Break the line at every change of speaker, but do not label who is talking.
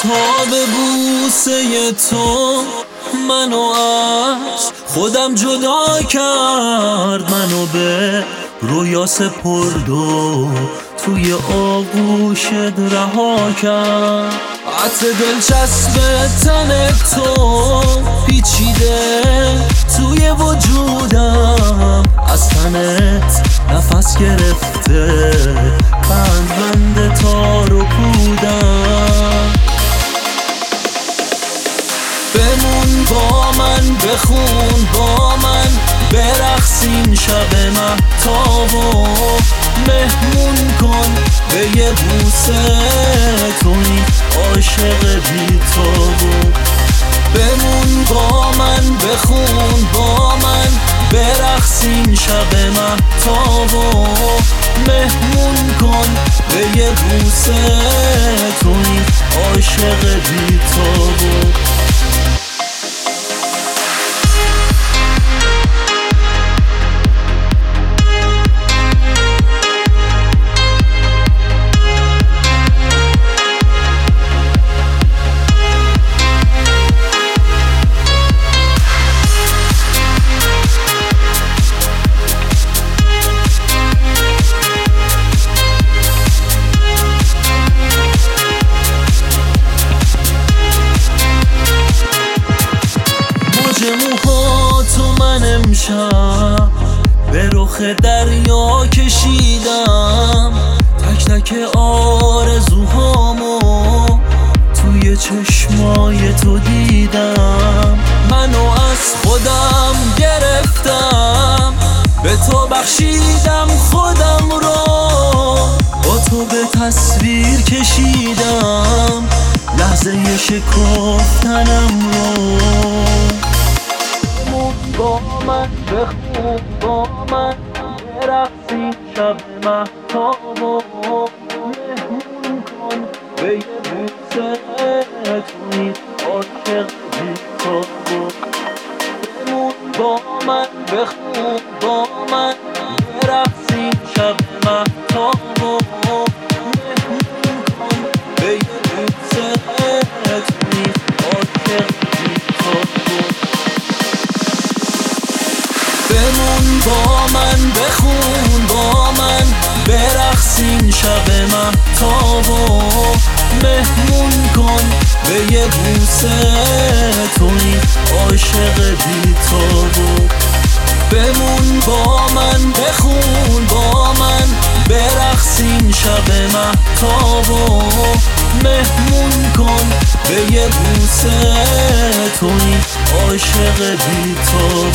تا به بوسه تو منو از خودم جدا کرد، منو به رویا سپرد و توی آغوشت رها کرد. عطر دلچسب تن تو پیچیده توی وجودم، از تنت نفس گرفته بند تار و پودم. بمون با من، بخون با من، برقصیم شب مهتاب و مهمون کن به یه بوسه توی عاشق بی تو. بمون با من، بخون با من، برقصیم شب مهتاب و مهمون کن به یه بوسه توی عاشق بی تو. موهاتو من امشب به رخ دریا کشیدم، تک تک آرزوهامو توی چشمای تو دیدم. منو از خودم گرفتم، به تو بخشیدم خودم رو، با تو به تصویر کشیدم لحظه شکفتنم رو. با من، بخون با من، برقصیم شب مهتاب و مهمون کن به یه بوسه توی عاشق بی تو. بمون با من، بخون با من، برقصیم شب مهتاب و مهمون کن به یه بوسه توی عاشق بی تو. بمون با من، بخون با من، برقصیم شب مهتاب و مهمون کن به یه بوسه توی عاشق بی تو. بمون با من، بخون با من، برقصیم شب مهتاب و مهمون کن به یه بوسه توی عاشق بی تو.